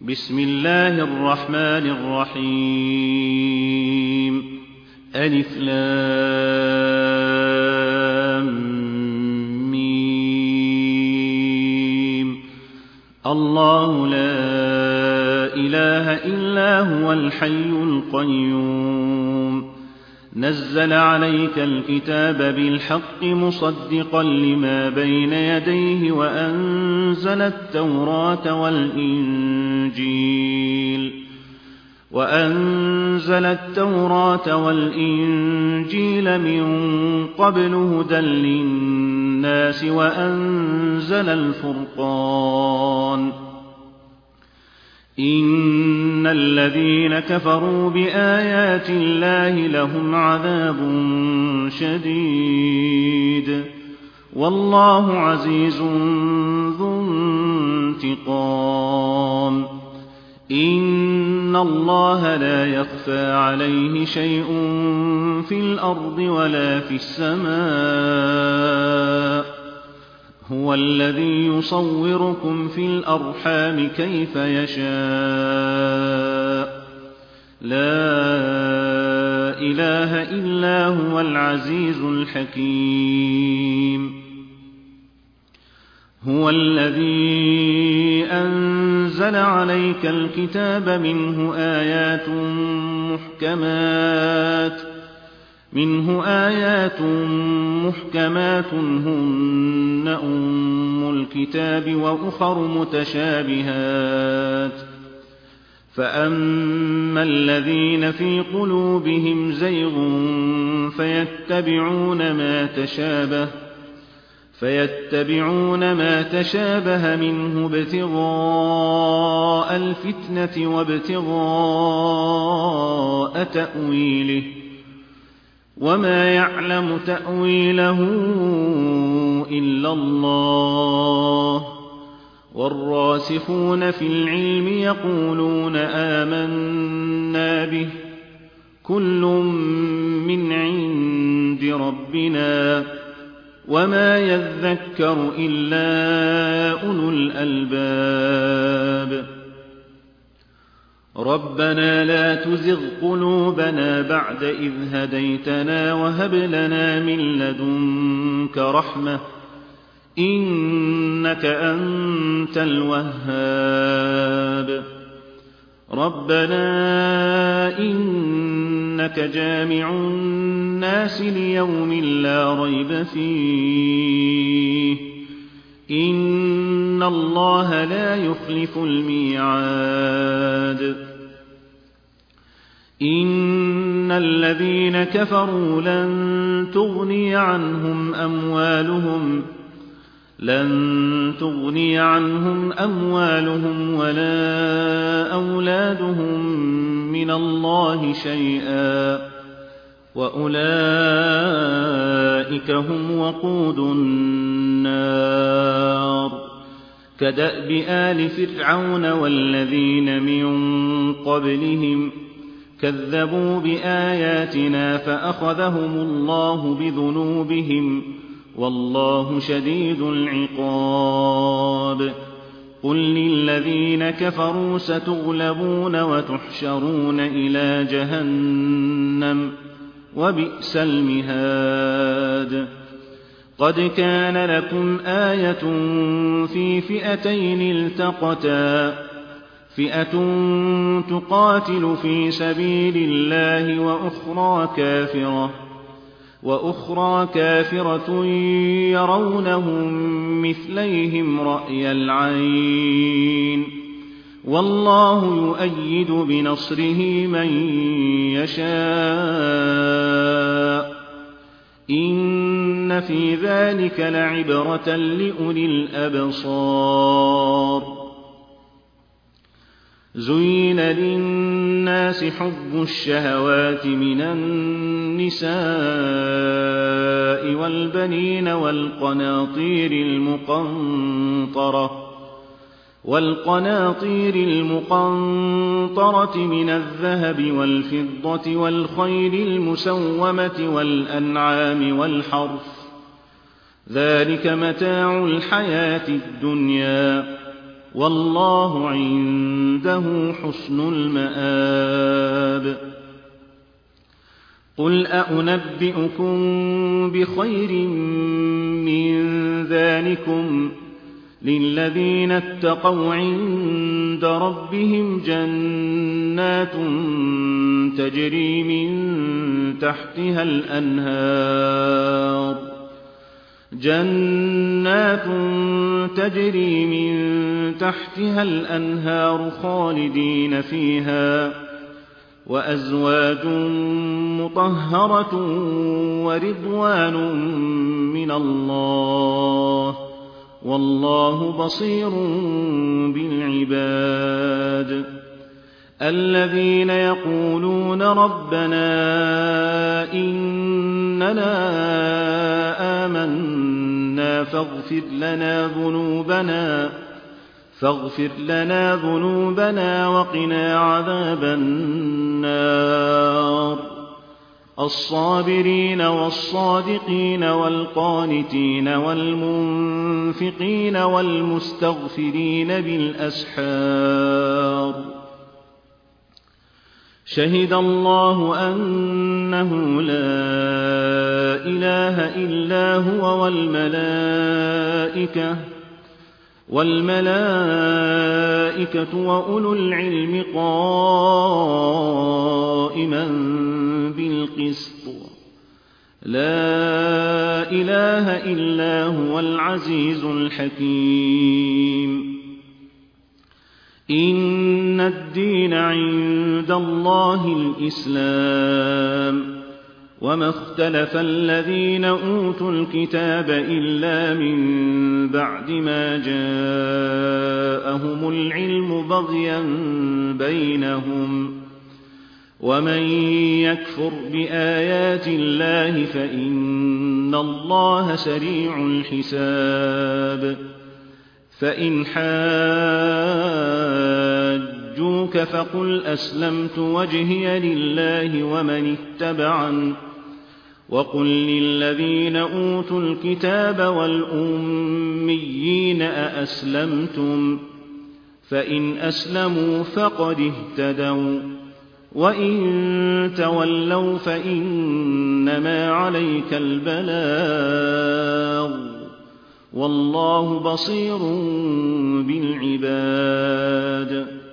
بسم الله الرحمن الرحيم ألف لام ميم الله لا إله إلا هو الحي القيوم نزل عليك الكتاب بالحق مصدقا لما بين يديه وأنزل التوراة والإنجيل من قبل هدى للناس وأنزل الفرقان إن الذين كفروا بآيات الله لهم عذاب شديد والله عزيز ذو انتقام إن الله لا يخفى عليه شيء في الأرض ولا في السماء هو الذي يصوركم في الأرحام كيف يشاء لا إله إلا هو العزيز الحكيم هو الذي أنزل عليك الكتاب منه آيات محكمات هن أم الكتاب وأخر متشابهات فأما الذين في قلوبهم زيغ فيتبعون ما تشابه منه ابتغاء الفتنة وابتغاء تأويله وما يعلم تأويله إلا الله والراسخون في العلم يقولون آمنا به كل من عند ربنا وما يذكر إلا أولو الألباب ربنا لا تزغ قلوبنا بعد إذ هديتنا وهب لنا من لدنك رحمة إنك أنت الوهاب ربنا إنك جامع الناس ليوم لا ريب فيه إن الله لا يخلف الميعاد إن الذين كفروا لن تغني عنهم أموالهم ولا أولادهم من الله شيئا وأولئك هم وقود النار كدأب آل فرعون والذين من قبلهم كذبوا بآياتنا فأخذهم الله بذنوبهم والله شديد العقاب قل للذين كفروا ستغلبون وتحشرون إلى جهنم وبئس المهاد قد كان لكم آية في فئتين التقتا فئة تقاتل في سبيل الله وأخرى كافرة يرونهم مثليهم رأي العين والله يؤيد بنصره من يشاء إن في ذلك لعبرة لأولي الأبصار زين للناس حب الشهوات من النساء والبنين والقناطير المقنطرة من الذهب والفضة والخيل المسومة والأنعام والحرث ذلك متاع الحياة الدنيا والله عنده حسن المآب. قل أنبئكم بخير من ذلكم للذين اتقوا عند ربهم جنات تجري من تحتها الأنهار خالدين فيها، وأزواج مطهرة ورضوان من الله، والله بصير بالعباد. الذين يقولون ربنا إننا آمنا فاغفر لنا ذنوبنا وقنا عذاب النار. الصابرين والصادقين والقانتين والمنفقين والمستغفرين بالأسحار. شهد الله أنه لا إله إلا هو والملائكة وأولو العلم قائما بالقسط. لا إله إلا هو العزيز الحكيم. إن الدين عند الله الإسلام، وما اختلف الذين أوتوا الكتاب إلا من بعد ما جاءهم العلم بغيا بينهم. ومن يكفر بآيات الله فإن الله سريع الحساب. فإن حاجوك فقل أسلمت وجهي لله ومن اتبعني، وقل للذين أوتوا الكتاب والأميين أأسلمتم؟ فإن أسلموا فقد اهتدوا، وإن تولوا فإنما عليك البلاغ، والله بصير بالعباد.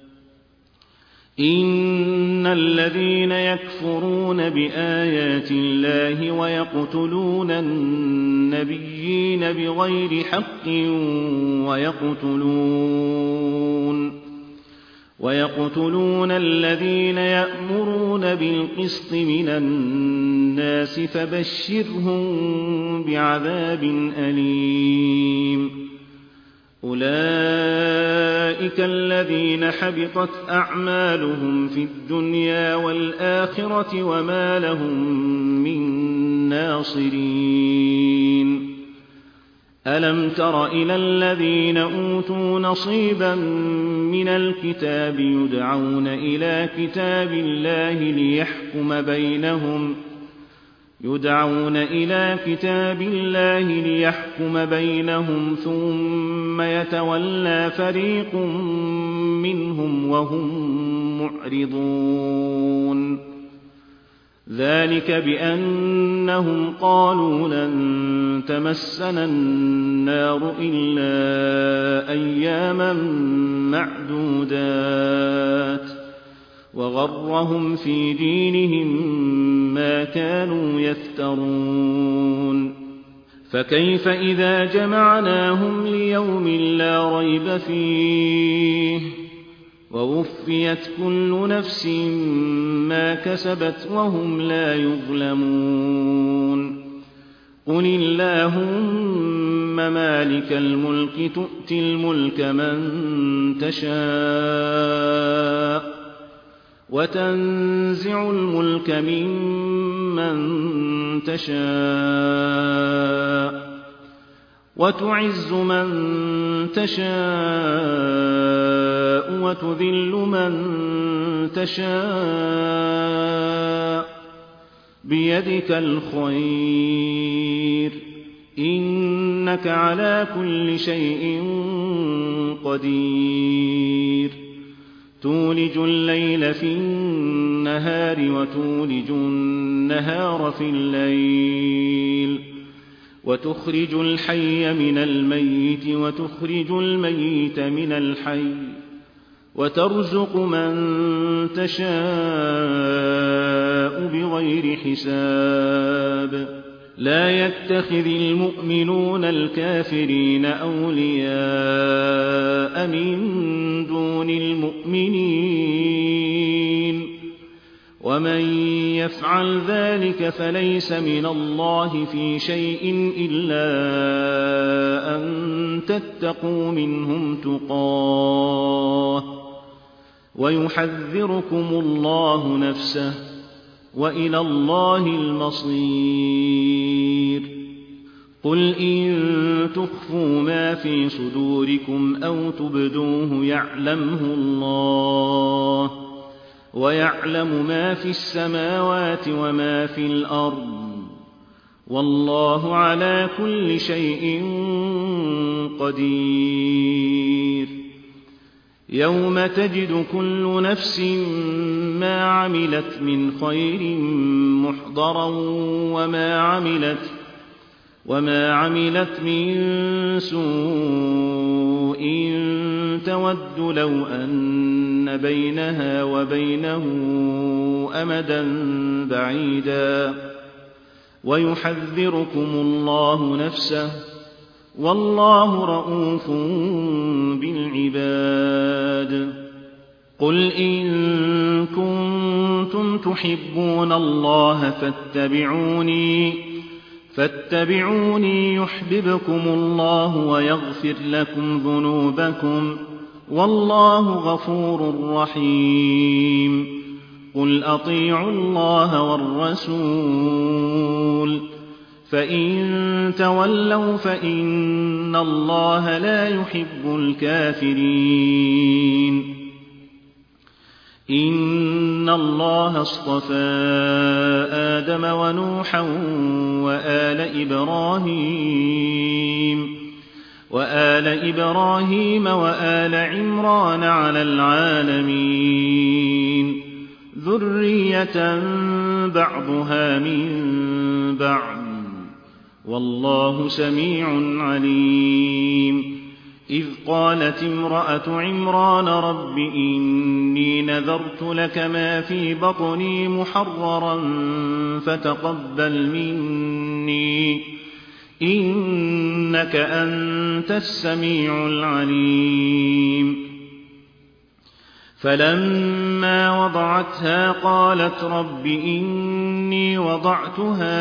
إن الذين يكفرون بآيات الله ويقتلون النبيين بغير حق ويقتلون الذين يأمرون بالقسط من الناس فبشرهم بعذاب أليم. أولئك الذين حبطت أعمالهم في الدنيا والآخرة وما لهم من ناصرين. ألم تر إلى الذين أوتوا نصيبا من الكتاب يدعون إلى كتاب الله ليحكم بينهم ثم يتولى فريق منهم وهم معرضون. ذلك بأنهم قالوا لن تمسنا النار إلا أياما معدودات، وغرهم في دينهم ما كانوا يفترون. فكيف إذا جمعناهم ليوم لا ريب فيه ووفيت كل نفس ما كسبت وهم لا يظلمون. قل اللهم مالك الملك تؤتي الملك من تشاء وتنزع الملك ممن تشاء وتعز من تشاء وتذل من تشاء بيدك الخير إنك على كل شيء قدير تولج الليل في النهار وتولج النهار في الليل وتخرج الحي من الميت وتخرج الميت من الحي وترزق من تشاء بغير حساب لا يتخذ المؤمنون الكافرين أولياء من دون المؤمنين ومن يفعل ذلك فليس من الله في شيء إلا أن تتقوا منهم تقاه ويحذركم الله نفسه وإلى الله المصير قل إن تخفوا ما في صدوركم أو تبدوه يعلمه الله ويعلم ما في السماوات وما في الأرض والله على كل شيء قدير يوم تجد كل نفس ما عملت من خير محضرا وما عملت من سوء تود لو أن بينها وبينه أمدا بعيدا ويحذركم الله نفسه والله رءوف بالعباد قل إن كنتم تحبون الله فاتبعوني يحببكم الله ويغفر لكم ذنوبكم والله غفور رحيم قل أطيعوا الله والرسول فإن تولوا فإن الله لا يحب الكافرين إن الله اصطفى آدم ونوحا وآل إبراهيم وآل عمران على العالمين ذرية بعضها من بعض والله سميع عليم إذ قالت امرأة عمران رب إني نذرت لك ما في بطني محررا فتقبل مني إنك أنت السميع العليم فلما وضعتها قالت رب إني وضعتها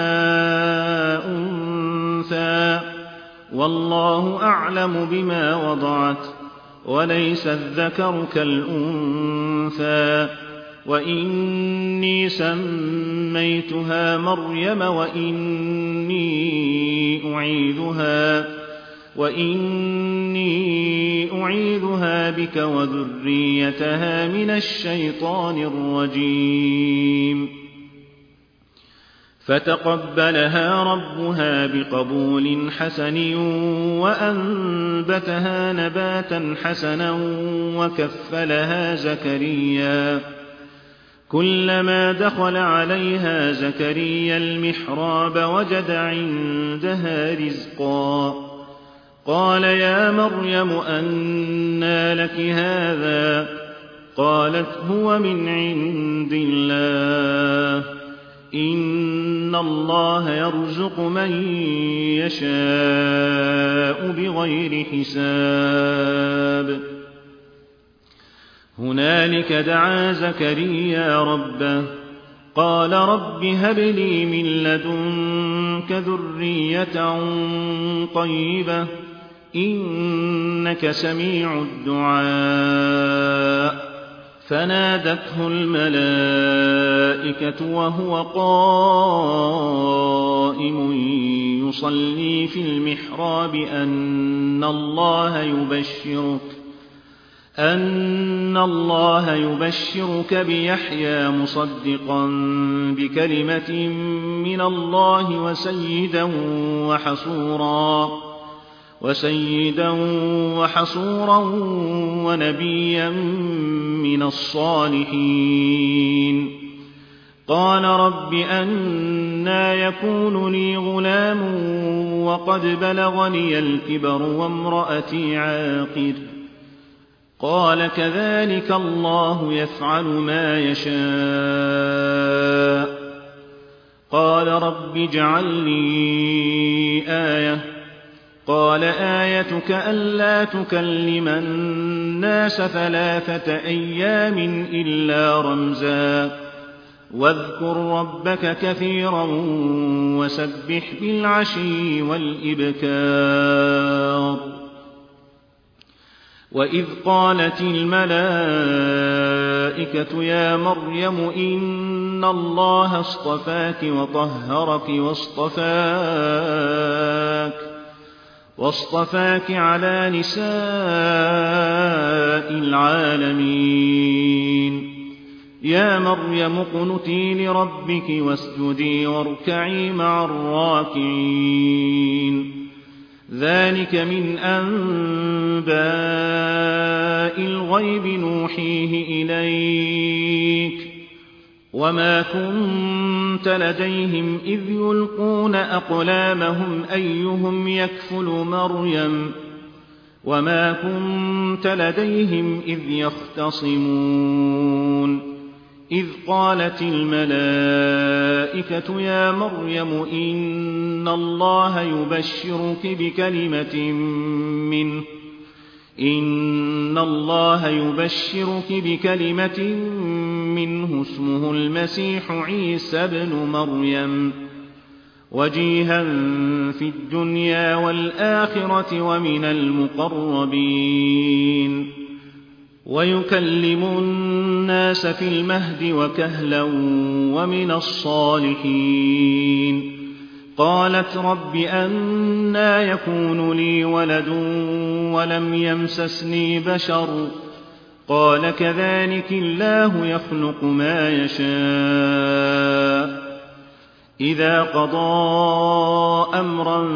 أنثى والله أعلم بما وضعت وليس الذكر كالأنثى وإني سميتها مريم وإني أعيذها بك وذريتها من الشيطان الرجيم فتقبلها ربها بقبول حسن وأنبتها نباتا حسنا وكفلها زكريا كلما دخل عليها زكريا المحراب وجد عندها رزقا قال يا مريم أنى لك هذا قالت هو من عند الله إن الله يرزق من يشاء بغير حساب هنالك دعا زكريا ربه قال رب هب لي من لدنك ذرية طيبة إنك سميع الدعاء فنادته الملائكة وهو قائم يصلي في المحراب أن الله أن الله يبشرك بيحيى مصدقا بكلمة من الله وسيدا وحصورا ونبيا من الصالحين. قال رب أنى يكون لي غلام وقد بلغني الكبر وامرأتي عاقر. قال كذلك الله يفعل ما يشاء. قال رب اجعل لي آية. قال آيتك ألا تكلم الناس 3 أيام إلا رمزا واذكر ربك كثيرا وسبح بالعشي والإبكار. وإذ قالت الملائكة يا مريم إن الله اصطفاك وطهرك واصطفاك على نساء العالمين. يا مريم اقنتي لربك واسجدي واركعي مع الراكعين. ذلك من أنباء الغيب نوحيه إليك وما كنت لديهم إذ يلقون أقلامهم أيهم يكفل مريم وما كنت لديهم إذ يختصمون. إذ قالت الملائكة يا مريم إن الله يبشرك بكلمة منه اسمه المسيح عيسى ابن مريم وجيها في الدنيا والآخرة ومن المقربين ويكلم الناس في المهد وكهلا ومن الصالحين. قالت رب أنى يكون لي ولد ولم يمسسني بشر قال كذلك الله يخلق ما يشاء. إذا قضى أمرا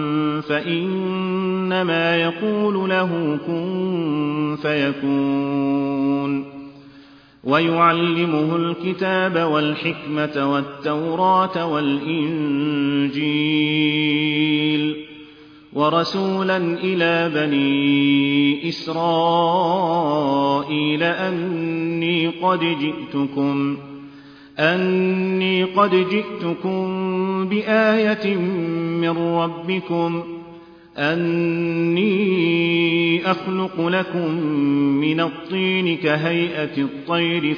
فإنما يقول له كن فيكون. ويعلمه الكتاب والحكمة والتوراة والإنجيل ورسولا إلى بني إسرائيل أني قد جئتكم بآية من ربكم أني أخلق لكم من الطين كهيئة الطير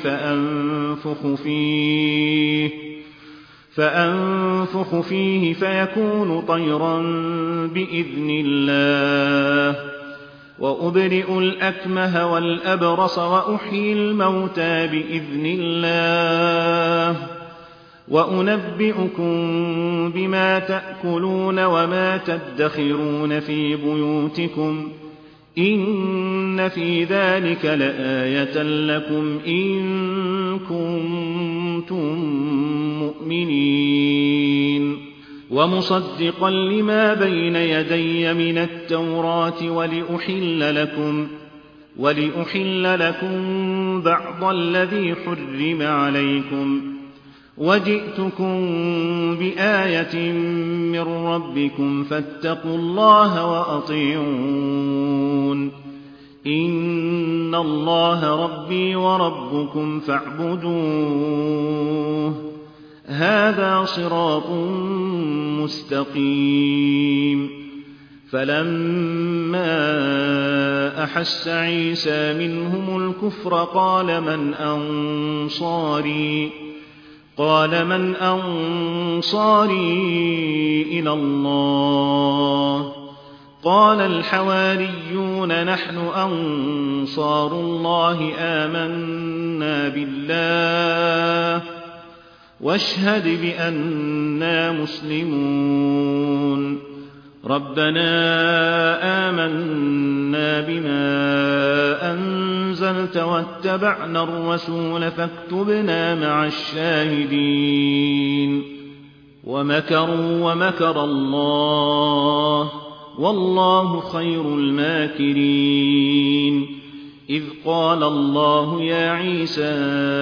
فأنفخ فيه فيكون طيرا بإذن الله وأبرئ الأكمه والأبرص وأحيي الموتى بإذن الله وأنبئكم بما تأكلون وما تدخرون في بيوتكم إن في ذلك لآية لكم إن كنتم مؤمنين. ومصدقا لما بين يدي من التوراة ولأحل لكم بعض الذي حرم عليكم وجئتكم بآية من ربكم فاتقوا الله وأطيعون. إن الله ربي وربكم فاعبدوه هذا صراط مستقيم. فلما أحس عيسى منهم الكفر قال من أنصاري إلى الله قال الحواريون نحن أنصار الله آمنا بالله واشهد بأننا مسلمون. ربنا آمنا بما أنزلت واتبعنا الرسول فاكتبنا مع الشاهدين ومكروا ومكر الله والله خير الماكرين إذ قال الله يا عيسى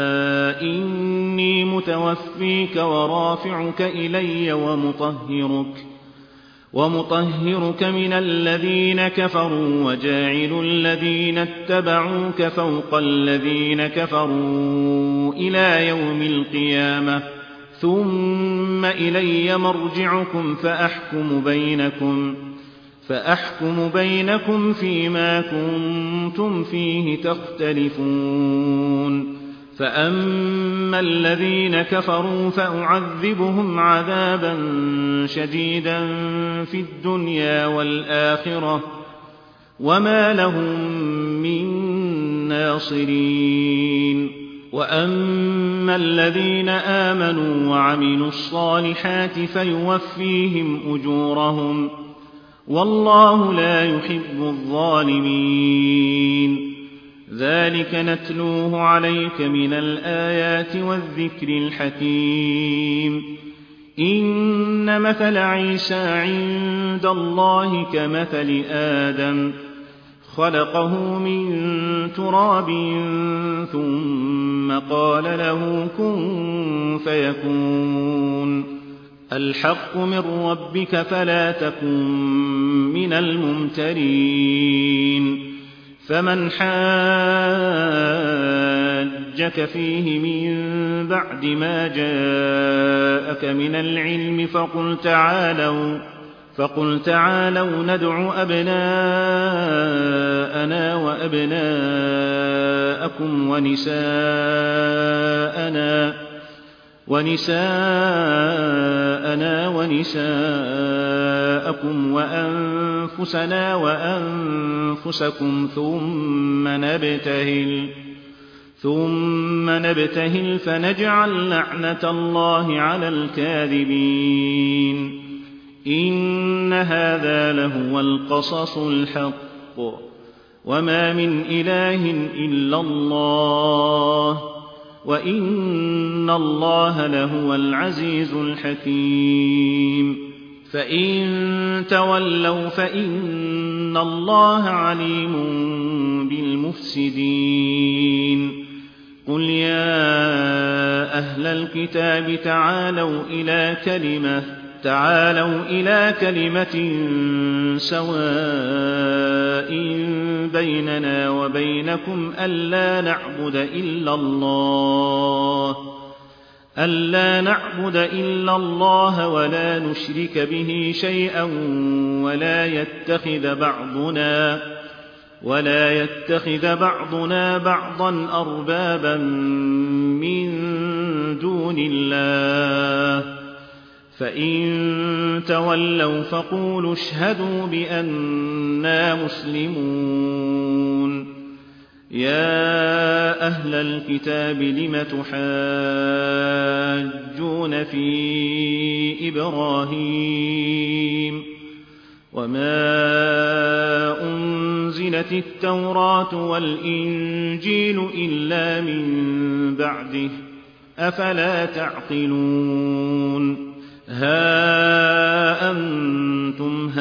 إني متوفيك ورافعك إلي ومطهرك من الذين كفروا وجاعل الذين اتبعوك فوق الذين كفروا إلى يوم القيامة ثم إلي مرجعكم فأحكم بينكم فيما كنتم فيه تختلفون فأما الذين كفروا فأعذبهم عذابا شديدا في الدنيا والآخرة وما لهم من ناصرين وأما الذين آمنوا وعملوا الصالحات فيوفيهم أجورهم والله لا يحب الظالمين ذلك نتلوه عليك من الآيات والذكر الحكيم إن مثل عيسى عند الله كمثل آدم خلقه من تراب ثم قال له كن فيكون الحق من ربك فلا تكن من الممترين فمن حاجك فيه من بعد ما جاءك من العلم فقل تعالوا ندع أبناءنا وأبناءكم ونساءنا ونساءكم وأنفسنا وأنفسكم ثم نبتهل فنجعل لعنة الله على الكاذبين إن هذا لهو القصص الحق وما من إله إلا الله وإن الله لهو العزيز الحكيم فإن تولوا فإن الله عليم بالمفسدين قل يا أهل الكتاب تعالوا إلى كلمة سواء بيننا وبينكم ألا نعبد إلا الله ولا نشرك به شيئا ولا يتخذ بعضنا بعضا أربابا من دون الله فإن تولوا فقولوا اشهدوا بأننا مسلمون يا أهل الكتاب لم تحاجون في إبراهيم وما أنزلت التوراة والإنجيل إلا من بعده أفلا تعقلون ها أنتم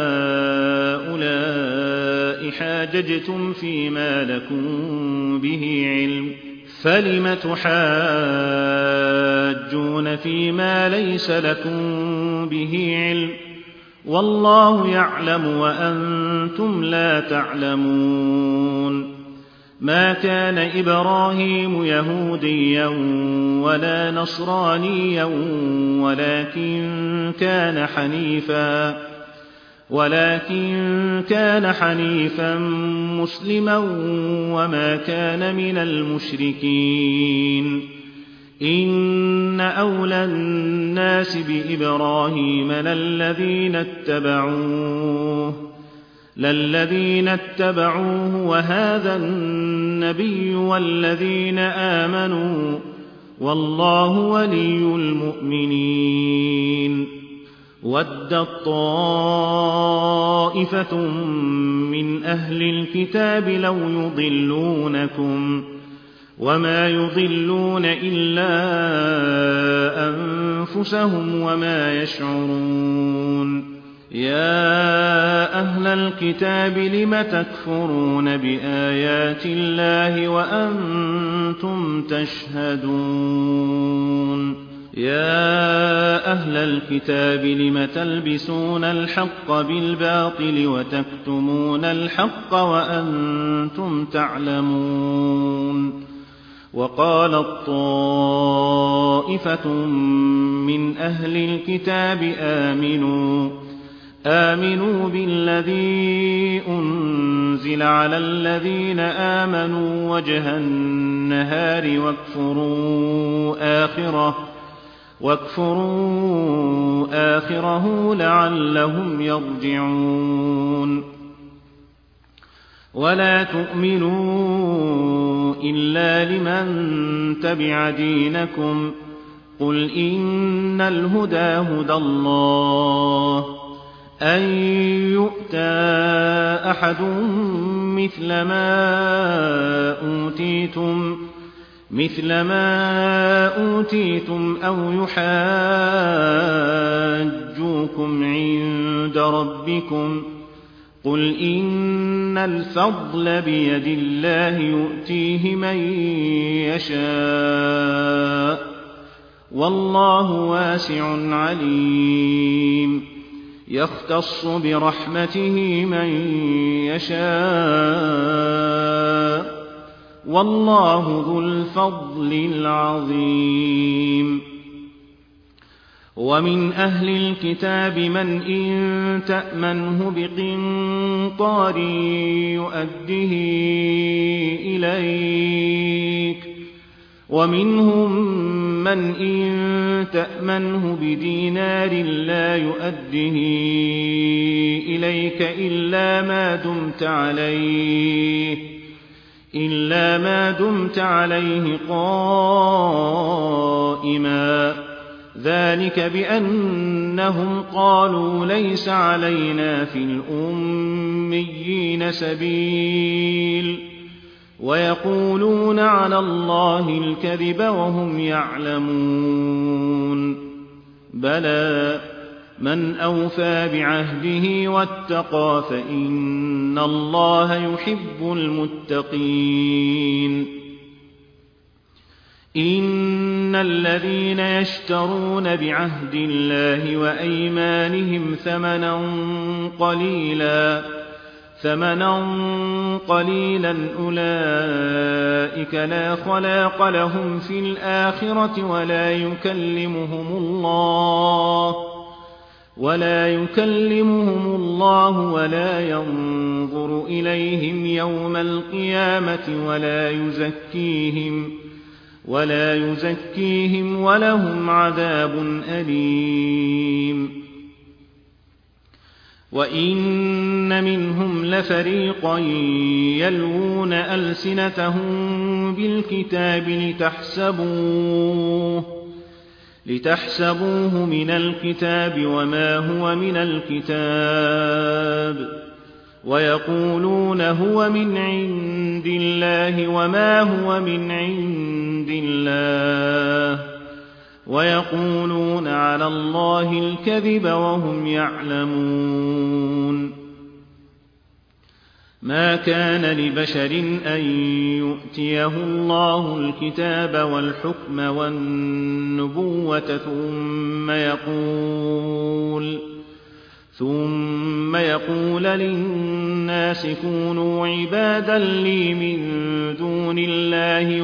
هؤلاء حاججتم فيما لكم به علم فلم تحاجون فيما ليس لكم به علم والله يعلم وأنتم لا تعلمون ما كان إبراهيم يهوديا ولا نصرانيا ولكن كان حنيفا مسلما وما كان من المشركين إن أولى الناس بإبراهيم للذين اتبعوه وهذا النبي والذين آمنوا والله ولي المؤمنين وَدَّت طَّائِفَةٌ مِّنْ أَهْلِ الْكِتَابِ لَوْ يُضِلُّونَكُمْ وَمَا يُضِلُّونَ إِلَّا أَنفُسَهُمْ وَمَا يَشْعُرُونَ يَا أَهْلَ الْكِتَابِ لِمَ تَكْفُرُونَ بِآيَاتِ اللَّهِ وَأَنتُمْ تَشْهَدُونَ يَا أَهْلَ الْكِتَابِ لِمَ تَلْبِسُونَ الْحَقَّ بِالْبَاطِلِ وَتَكْتُمُونَ الْحَقَّ وَأَنتُمْ تَعْلَمُونَ وَقَالَت طَّائِفَةٌ مِّنْ أَهْلِ الْكِتَابِ آمِنُوا بِالَّذِي أُنزِلَ عَلَى الَّذِينَ آمَنُوا وَجْهَ النَّهَارِ واكفروا آخِرَهُ لَعَلَّهُمْ يَرْجِعُونَ وَلَا تُؤْمِنُوا إِلَّا لِمَن تَبِعَ دِينَكُمْ قُلْ إِنَّ الْهُدَىٰ هُدَى اللَّهِ أَن يُؤْتَىٰ أَحَدٌ مِثْلَ مَا أُوتِيتُمْ أَوْ يُحَاجُّوكُمْ عِندَ رَبِّكُمْ قُلْ إِنَّ الْفَضْلَ بِيَدِ اللَّهِ يُؤْتِيهِ مَن يَشَاءُ وَاللَّهُ وَاسِعٌ عَلِيمٌ يَخْتَصُّ بِرَحْمَتِهِ مَن يَشَاءُ وَاللَّهُ ذُو الْفَضْلِ الْعَظِيمِ وَمِنْ أَهْلِ الْكِتَابِ مَنْ إِن تَأْمَنْهُ بِقِنطَارٍ يُؤَدِّهِ إِلَيْكَ وَمِنْهُم مَّنْ إِن تَأْمَنْهُ بِدِينَارٍ لَّا يُؤَدِّهِ إِلَيْكَ إِلَّا مَا دُمْتَ عَلَيْهِ قَائِمًا ذَلِكَ بِأَنَّهُمْ قَالُوا لَيْسَ عَلَيْنَا فِي الْأُمِّيِّينَ سَبِيلٌ وَيَقُولُونَ عَلَى اللَّهِ الْكَذِبَ وَهُمْ يَعْلَمُونَ بَلَىٰ مَنْ أَوْفَىٰ بِعَهْدِهِ وَاتَّقَىٰ فَإِنَّ اللَّهَ يُحِبُّ الْمُتَّقِينَ إِنَّ الَّذِينَ يَشْتَرُونَ بِعَهْدِ اللَّهِ وَأَيْمَانِهِمْ ثَمَنًا قَلِيلًا أُولَٰئِكَ لَا خَلَاقَ لَهُمْ فِي الْآخِرَةِ وَلَا يُكَلِّمُهُمُ اللَّهُ وَلَا يَنظُرُ إِلَيْهِمْ يَوْمَ الْقِيَامَةِ وَلَا يُزَكِّيهِمْ وَلَهُمْ عَذَابٌ أَلِيمٌ وَإِنَّ مِنْهُمْ لَفَرِيقًا يَلْوُونَ أَلْسِنَتَهُم بِالْكِتَابِ لِتَحْسَبُوهُ مِنَ الْكِتَابِ وَمَا هُوَ مِنَ الْكِتَابِ وَيَقُولُونَ هُوَ مِنْ عِندِ اللَّهِ وَمَا هُوَ مِنْ عِندِ اللَّهِ وَيَقُولُونَ عَلَى اللَّهِ الْكَذِبَ وَهُمْ يَعْلَمُونَ مَا كَانَ لِبَشَرٍ أَن يُؤْتِيَهُ اللَّهُ الْكِتَابَ وَالْحُكْمَ وَالنُّبُوَّةَ ثُمَّ يَقُولَ لِلنَّاسِ كُونُوا عِبَادًا لِّي مِن دُونِ اللَّهِ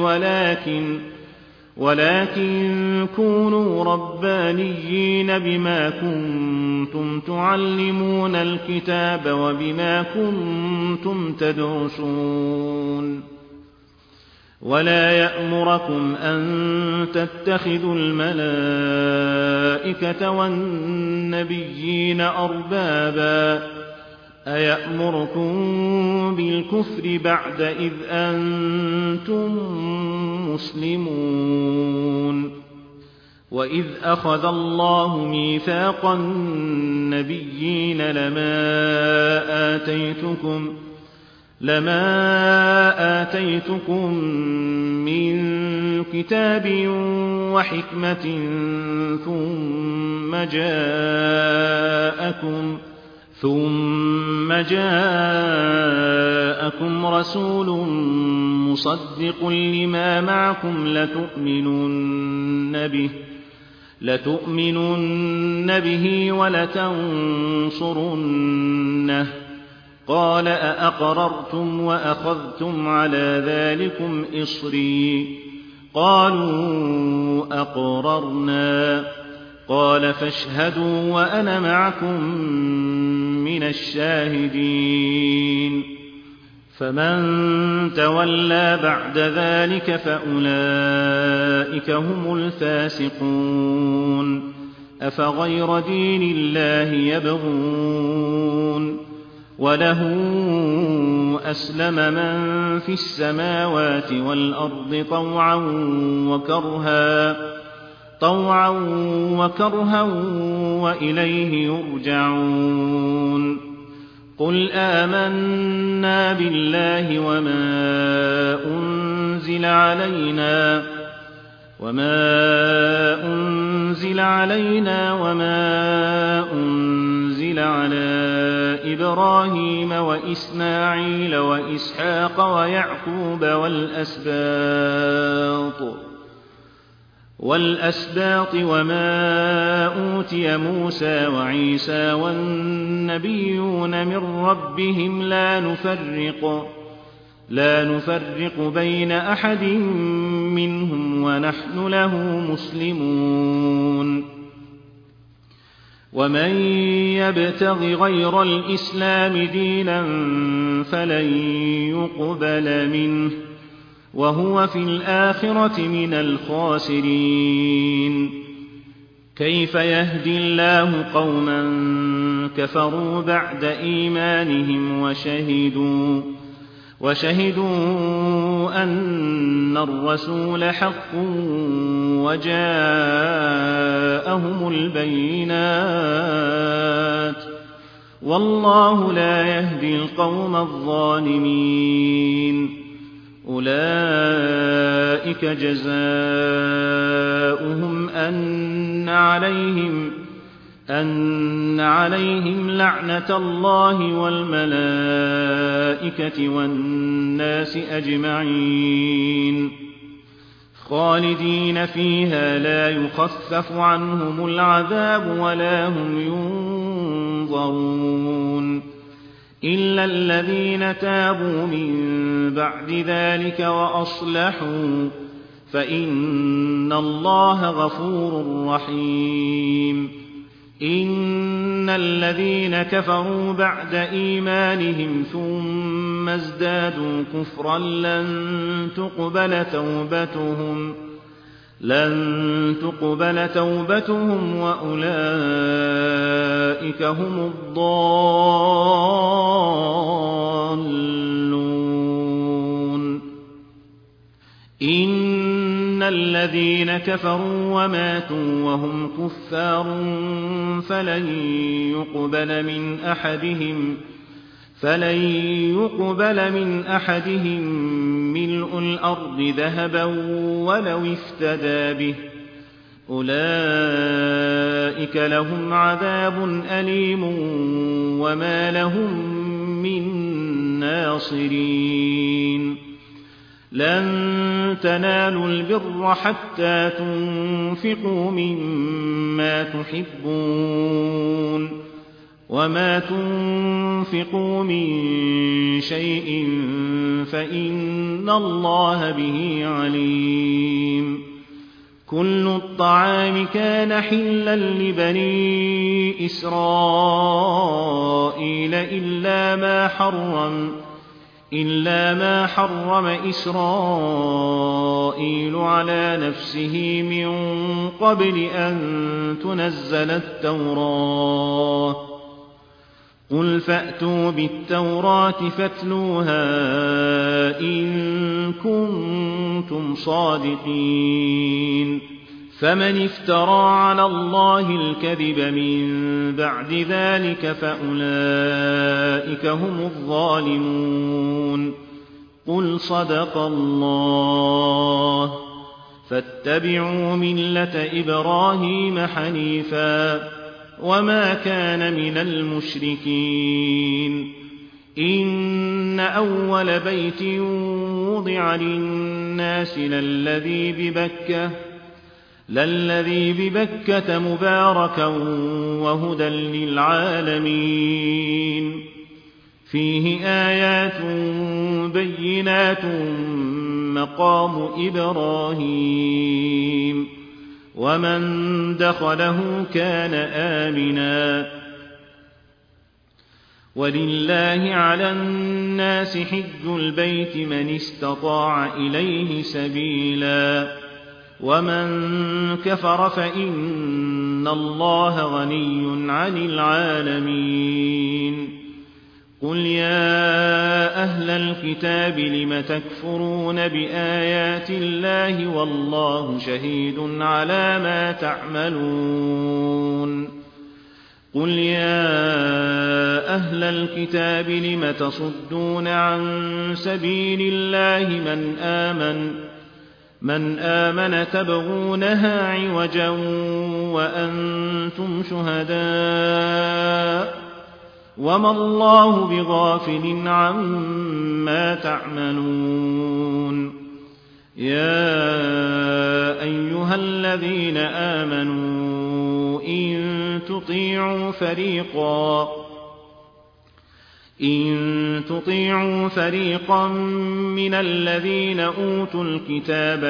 ولكن كونوا ربانيين بما كنتم تعلمون الكتاب وبما كنتم تدرسون ولا يأمركم أن تتخذوا الملائكة والنبيين أربابا أيأمركم بالكفر بعد إذ أنتم مسلمون وإذ أخذ الله ميثاق النبيين لما آتيتكم من كتاب وحكمة ثم جاءكم رسول مصدق لما معكم لتؤمنن به ولتنصرنه قال أأقررتم وأخذتم على ذلكم إصري قالوا أقررنا قال فاشهدوا وأنا معكم من الشاهدين فمن تولى بعد ذلك فأولئك هم الفاسقون أفغير دين الله يبغون وله أسلم من في السماوات والأرض طوعا وكرها وإليه يرجعون قل آمنا بالله وما أنزل علينا وما أنزل على إبراهيم وإسماعيل وإسحاق ويعقوب والأسباط وما أوتي موسى وعيسى والنبيون من ربهم لا نفرق بين أحد منهم ونحن له مسلمون ومن يبتغ غير الإسلام دينا فلن يقبل منه وهو في الآخرة من الخاسرين كيف يهدي الله قوما كفروا بعد إيمانهم وشهدوا أن الرسول حق وجاءهم البينات والله لا يهدي القوم الظالمين أولئك جزاؤهم أن عليهم لعنة الله والملائكة والناس أجمعين خالدين فيها لا يخفف عنهم العذاب ولا هم ينظرون إلا الذين تابوا من بعد ذلك وأصلحوا فإن الله غفور رحيم إن الذين كفروا بعد إيمانهم ثم ازدادوا كفرا لن تقبل توبتهم وأولئك هم الضالون إن الذين كفروا وماتوا وهم كفار فلن يقبل من أحدهم ملء الأرض ذهبا ولو افتدى به أولئك لهم عذاب أليم وما لهم من ناصرين لن تنالوا البر حتى تنفقوا مما تحبون وما تنفقوا من شيء فإن الله به عليم كل الطعام كان حلا لبني إسرائيل إلا ما حرم إسرائيل على نفسه من قبل أن تنزل التوراة قل فأتوا بالتوراة فاتلوها إن كنتم صادقين فمن افترى على الله الكذب من بعد ذلك فأولئك هم الظالمون. قل صدق الله. فاتبعوا ملة إبراهيم حنيفا وما كان من المشركين. إن أول بيت وضع للناس للذي ببكة مباركا وهدى للعالمين. فيه آيات بينات مقام إبراهيم ومن دخله كان آمنا. ولله على الناس حج البيت من استطاع إليه سبيلا ومن كفر فإن الله غني عن العالمين. قل يا أهل الكتاب لم تكفرون بآيات الله والله شهيد على ما تعملون. قل يا أهل الكتاب لم تصدون عن سبيل الله من آمن تبغونها عوجا وأنتم شهداء وما الله بغافل عما تعملون. يا أيها الذين آمنوا إن تطيعوا فريقا من الذين أوتوا الكتاب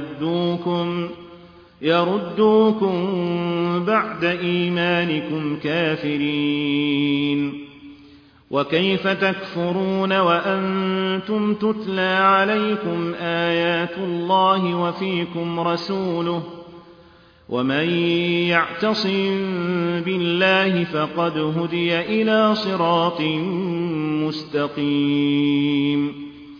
يردوكم بعد إيمانكم كافرين. وكيف تكفرون وأنتم تتلى عليكم آيات الله وفيكم رسوله ومن يعتصم بالله فقد هدي إلى صراط مستقيم.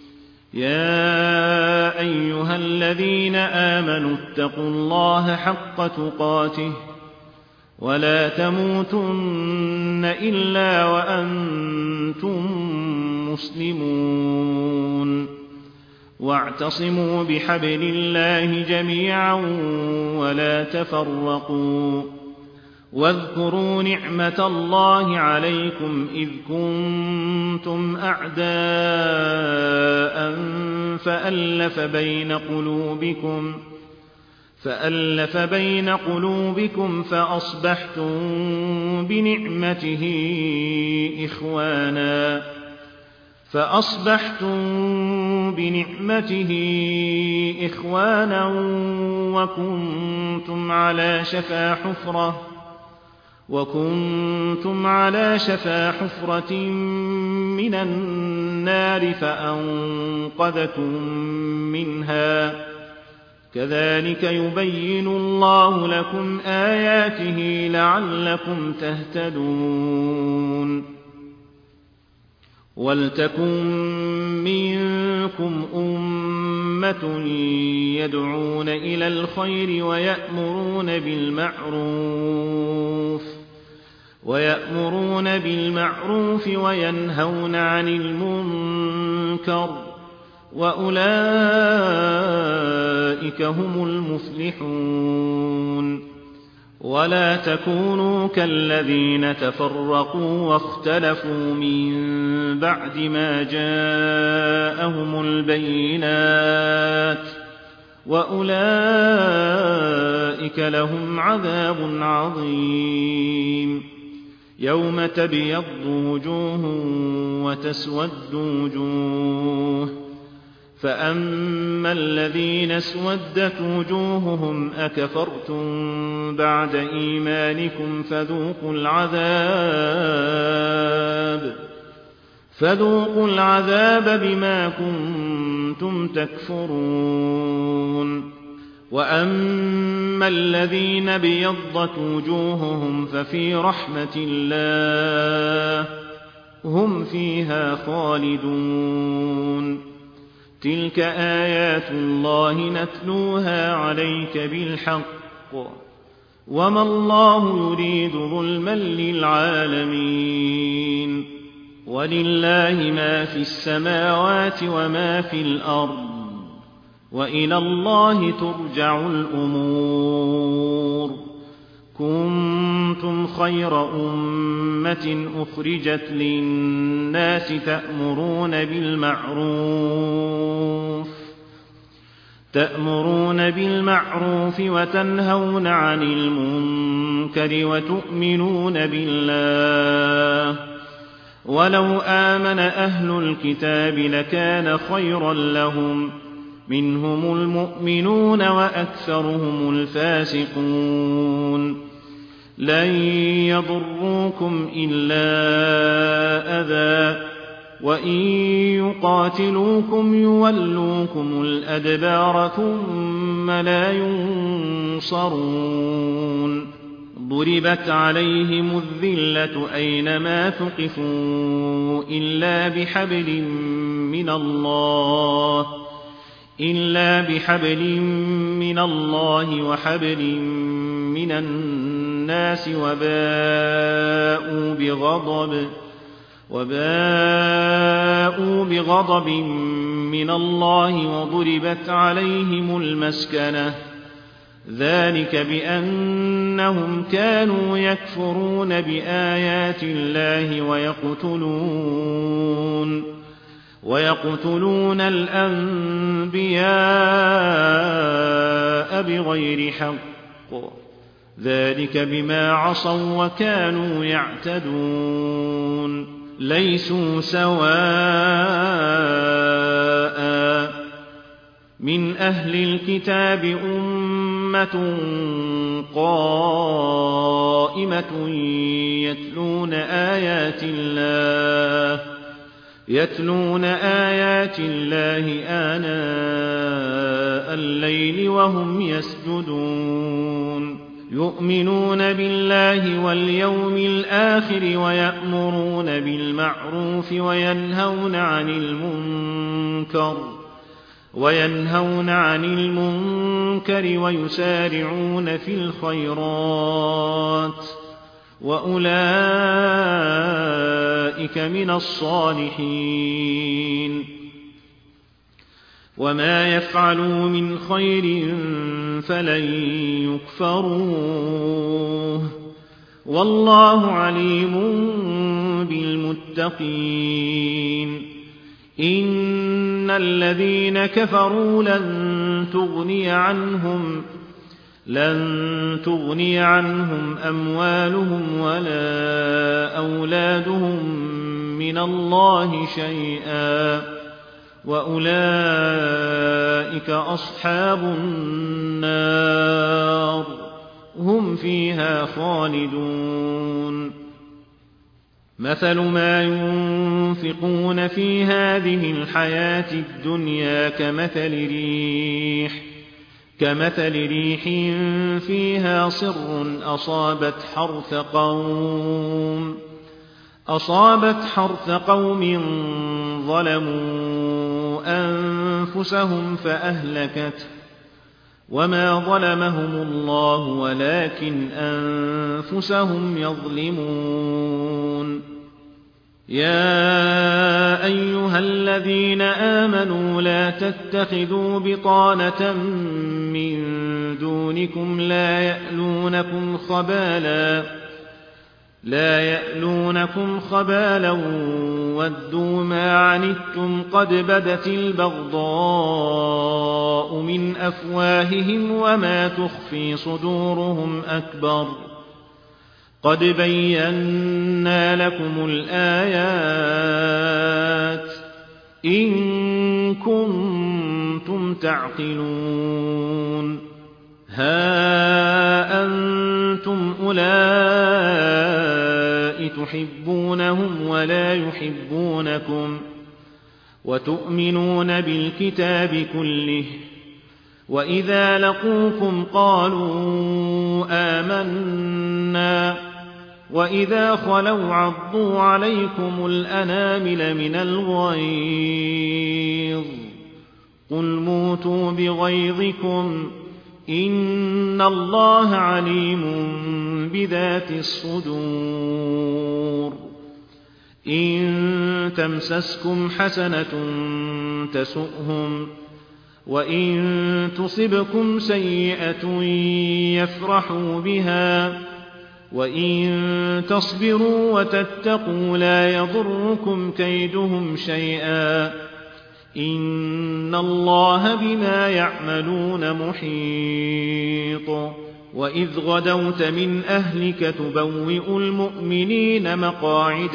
يا أيها الذين آمنوا اتقوا الله حق تقاته ولا تموتن إلا وأنتم مسلمون. واعتصموا بحبل الله جميعا ولا تفرقوا. واذكروا نعمة الله عليكم إذ كنتم أعداء فألف بين قلوبكم فأصبحتم بنعمته إخوانا وكنتم على شفا حفرة من النار فأنقذكم منها. كذلك يبين الله لكم آياته لعلكم تهتدون. ولتكن منكم أمة يدعون إلى الخير ويأمرون بالمعروف وينهون عن المنكر وأولئك هم المفلحون. ولا تكونوا كالذين تفرقوا واختلفوا من بعد ما جاءهم البينات وأولئك لهم عذاب عظيم. يوم تبيض وجوه وتسود وجوه فأما الذين اسودت وجوههم أكفرتم بعد إيمانكم فذوقوا العذاب بما كنتم تكفرون. وأما الذين ابيضت وجوههم ففي رحمة الله هم فيها خالدون. تلك آيات الله نتلوها عليك بالحق وما الله يريد ظلما للعالمين ولله ما في السماوات وما في الأرض وإلى الله ترجع الأمور كنتم خير أمة أخرجت للناس تأمرون بالمعروف وتنهون عن المنكر وتؤمنون بالله ولو آمن أهل الكتاب لكان خيرا لهم منهم المؤمنون وأكثرهم الفاسقون لن يضروكم إلا أذى وإن يقاتلوكم يولوكم الأدبار ثم لا ينصرون ضربت عليهم الذلة أينما ثقفوا إلا بحبل من الله وحبل من الناس وباءوا بغضب من الله وضربت عليهم المسكنة ذلك بأنهم كانوا يكفرون بآيات الله ويقتلون الأنبياء بغير حق ذلك بما عصوا وكانوا يعتدون ليسوا سواء من أهل الكتاب أمة قائمة يتلون آيات الله آناء الليل وهم يسجدون يؤمنون بالله واليوم الآخر ويأمرون بالمعروف وينهون عن المنكر ويسارعون في الخيرات وأولئك من الصالحين وما يفعلوا من خير فلن يكفروه والله عليم بالمتقين إن الذين كفروا لن تغني عنهم أموالهم ولا أولادهم من الله شيئا وأولئك أصحاب النار هم فيها خالدون مثل ما ينفقون في هذه الحياة الدنيا كمثل ريح فيها صر أصابت حرث قوم ظلموا أنفسهم فأهلكته وما ظلمهم الله ولكن أنفسهم يظلمون يا أيها الذين آمنوا لا تتخذوا بطانة من دونكم لا يألونكم خبالا ودوا ما عنتم قد بدت البغضاء من أفواههم وما تخفي صدورهم أكبر قد بينا لكم الآيات إن كنتم تعقلون ها أنتم أولئك تحبونهم ولا يحبونكم وتؤمنون بالكتاب كله وإذا لقوكم قالوا آمنا وإذا خلوا عضوا عليكم الأنامل من الغيظ قل موتوا بغيظكم إن الله عليم بذات الصدور. إن تمسسكم حسنة تسؤهم وإن تصبكم سيئة يفرحوا بها وإن تصبروا وتتقوا لا يضركم كيدهم شيئا إن الله بما يعملون محيط. وإذ غدوت من أهلك تبوئ المؤمنين مقاعد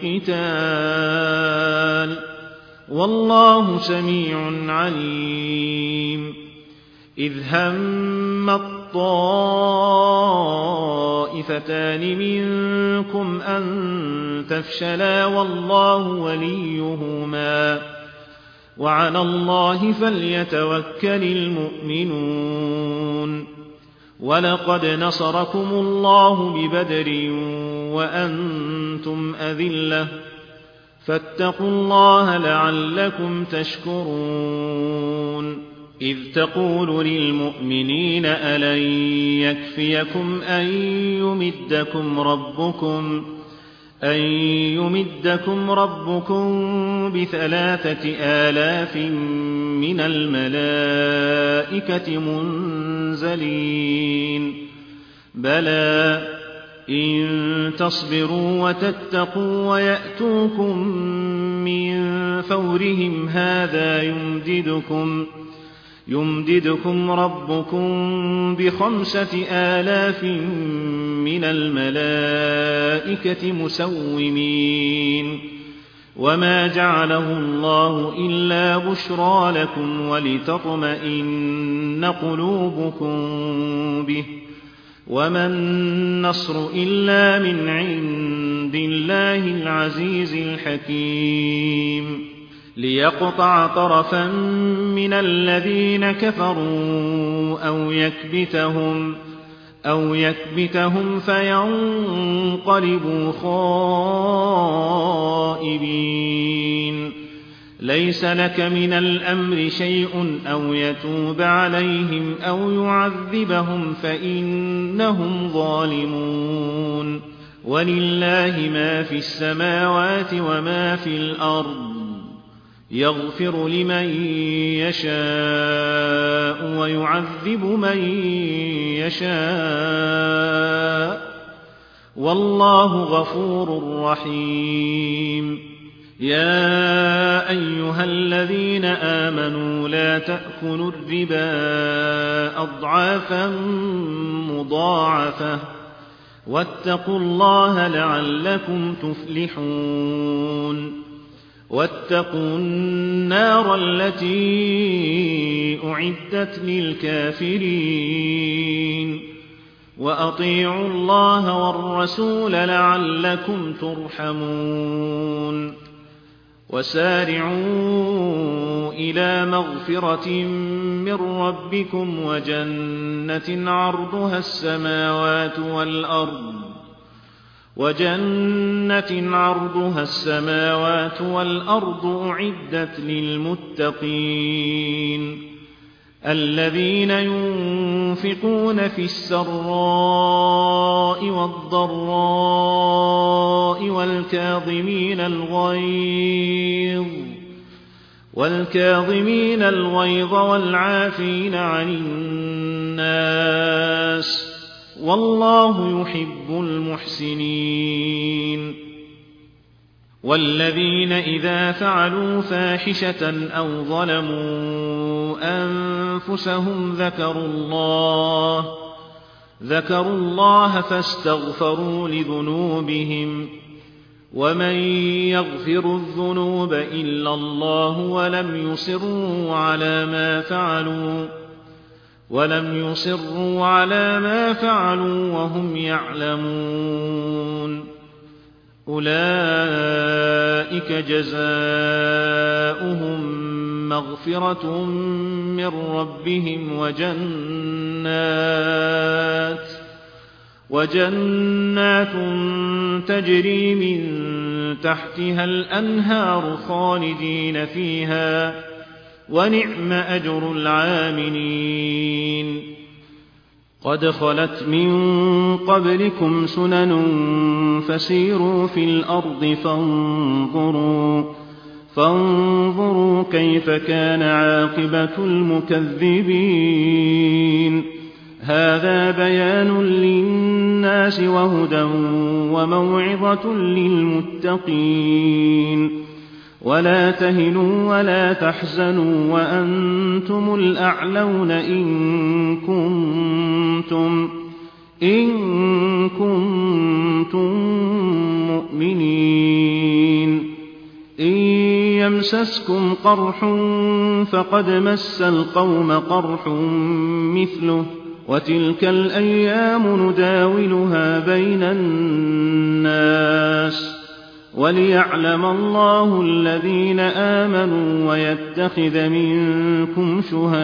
للقتال والله سميع عليم. إذ هم الطائفتان منكم أن تفشلا والله وليهما وعلى الله فليتوكل المؤمنون. ولقد نصركم الله ببدر وأنتم أذلة فاتقوا الله لعلكم تشكرون. إذ تقول للمؤمنين ألن يكفيكم أن يمدكم ربكم ب3,000 من الملائكة منزلين بلى إن تصبروا وتتقوا ويأتوكم من فورهم هذا يمددكم ربكم ب5,000 من الملائكة مسومين وما جعله الله إلا بشرى لكم ولتطمئن قلوبكم به وما النصر إلا من عند الله العزيز الحكيم. ليقطع طرفا من الذين كفروا أو يكبتهم فينقلبوا خائبين. ليس لك من الأمر شيء أو يتوب عليهم أو يعذبهم فإنهم ظالمون. ولله ما في السماوات وما في الأرض يغفر لمن يشاء ويعذب من يشاء والله غفور رحيم. يا أيها الذين آمنوا لا تأكلوا الربا أضعافا مضاعفة واتقوا الله لعلكم تفلحون. واتقوا النار التي أعدت للكافرين وأطيعوا الله والرسول لعلكم ترحمون. وسارعوا إلى مغفرة من ربكم وجنة عرضها السماوات والأرض أعدت للمتقين الذين ينفقون في السراء والضراء والكاظمين الغيظ والعافين عن الناس والله يحب المحسنين. والذين إذا فعلوا فاحشة أو ظلموا أنفسهم ذكروا الله فاستغفروا لذنوبهم ومن يغفر الذنوب إلا الله ولم يصروا على ما فعلوا وهم يعلمون. أولئك جزاؤهم مغفرة من ربهم وجنات تجري من تحتها الأنهار خالدين فيها ونعم أجر العاملين. قد خلت من قبلكم سنن فسيروا في الأرض فانظروا كيف كان عاقبة المكذبين. هذا بيان للناس وهدى وموعظة للمتقين. ولا تهنوا ولا تحزنوا وأنتم الأعلون إن كنتم مؤمنين. إن يمسسكم قرح فقد مس القوم قرح مثله وتلك الأيام نداولها بين الناس وليعلم الله الذين آمنوا ويتخذ منكم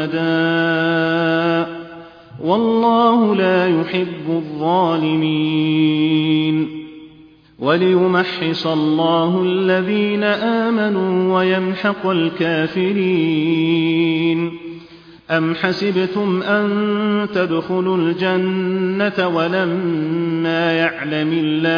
شهداء والله لا يحب الظالمين. وليمحص الله الذين آمنوا ويمحق الكافرين. أم حسبتم أن تدخلوا الجنة ولما يعلم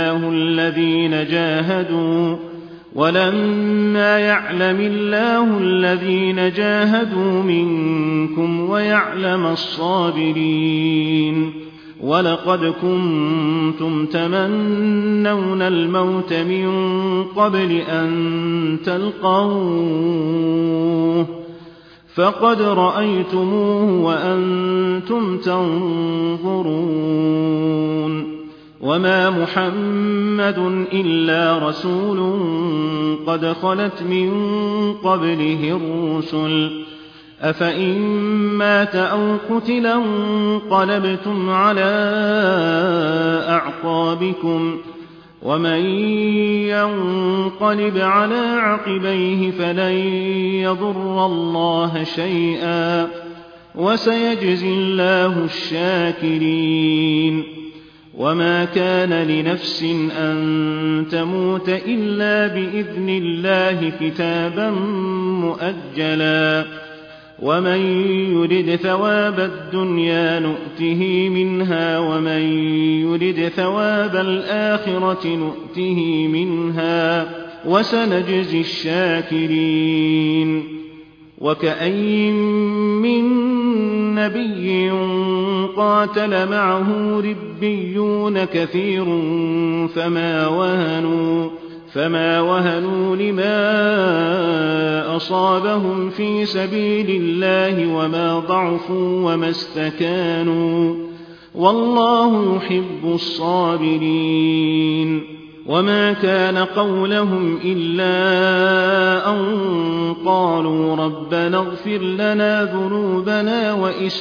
الله الذين جاهدوا منكم ويعلم الصابرين. ولقد كنتم تمنون الموت من قبل أن تلقوه فقد رأيتموه وأنتم تنظرون. وما محمد إلا رسول قد خلت من قبله الرسل أفإن مات أو قتل انقلبتم على أعقابكم ومن ينقلب على عقبيه فلن يضر الله شيئا وسيجزي الله الشاكرين. وما كان لنفس أن تموت إلا بإذن الله كتابا مؤجلا ومن يرد ثواب الدنيا نؤته منها ومن يرد ثواب الآخرة نؤته منها وسنجزي الشاكرين. وكأين من نبي قاتل معه ربيون كثير فما وهنوا لما أصابهم في سبيل الله وما ضعفوا وما استكانوا والله يحب الصابرين. وما كان قولهم إلا أن قالوا ربنا اغفر لنا ذنوبنا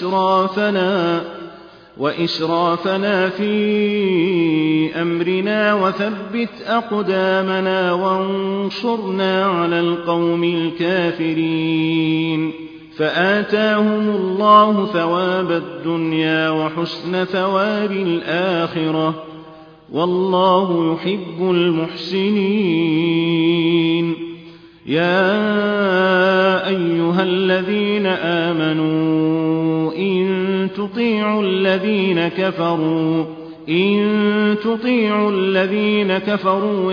وإسرافنا في أمرنا وثبت أقدامنا وانصرنا على القوم الكافرين. فآتاهم الله ثواب الدنيا وحسن ثواب الآخرة والله يحب المحسنين. يا أيها الذين آمنوا إن تطيعوا الذين كفروا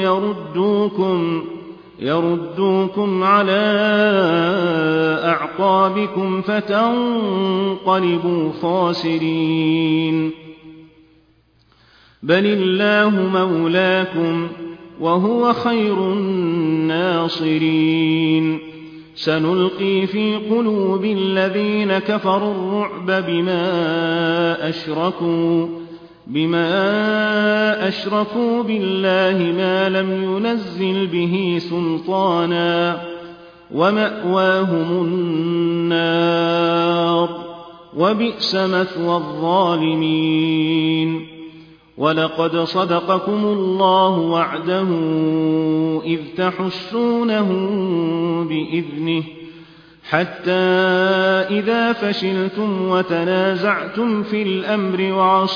يردوكم على أعقابكم فتنقلبوا خاسرين. بل الله مولاكم وهو خير الناصرين. سنلقي في قلوب الذين كفروا الرعب بما أشركوا بالله ما لم ينزل به سلطانا ومأواهم النار وبئس مثوى الظالمين. ولقد صدقكم الله وعده إذ تحسونهم بإذنه حتى إذا فشلتم وتنازعتم في الأمر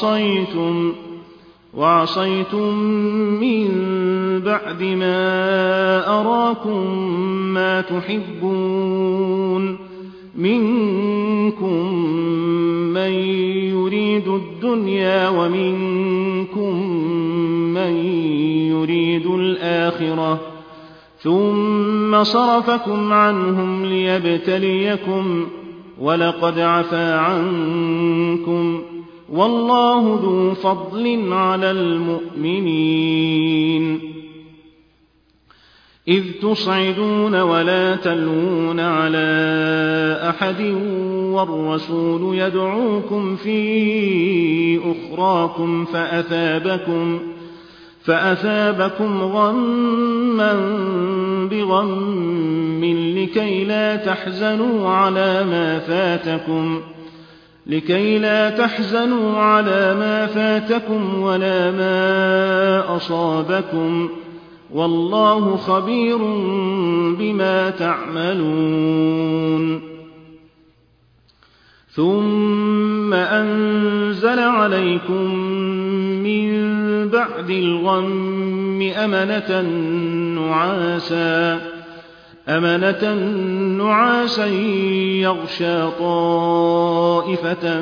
وعصيتم من بعد ما أراكم ما تحبون منكم من يريد يريد الدنيا ومنكم من يريد الآخرة ثم صرفكم عنهم ليبتليكم ولقد عفا عنكم والله ذو فضل على المؤمنين إذ تصعدون ولا تلوون على أحد والرسول يدعوكم في أخراكم فأثابكم غما بغم لكي لا تحزنوا على ما فاتكم ولا ما أصابكم والله خبير بما تعملون ثم أنزل عليكم من بعد الغم أمنة نعاسا يغشى طائفة